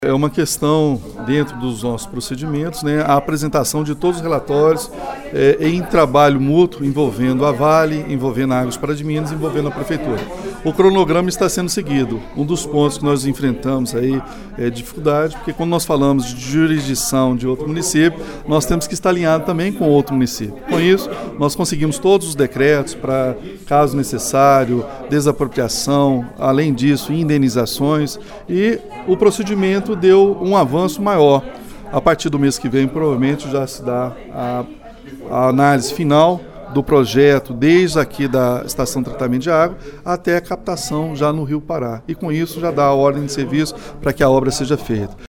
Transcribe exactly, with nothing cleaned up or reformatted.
É uma questão, dentro dos nossos procedimentos, né, a apresentação de todos os relatórios é, em trabalho mútuo envolvendo a Vale, envolvendo a Águas Pará de Minas, envolvendo a Prefeitura. O cronograma está sendo seguido. Um dos pontos que nós enfrentamos aí é dificuldade, porque quando nós falamos de jurisdição de outro município, nós temos que estar alinhado também com outro município. Com isso, nós conseguimos todos os decretos para, caso necessário, desapropriação, além disso, indenizações, e o procedimento deu um avanço maior. A partir do mês que vem, provavelmente já se dá a, a análise final do projeto, desde aqui da estação de tratamento de água até a captação já no Rio Pará. E com isso já dá a ordem de serviço para que a obra seja feita.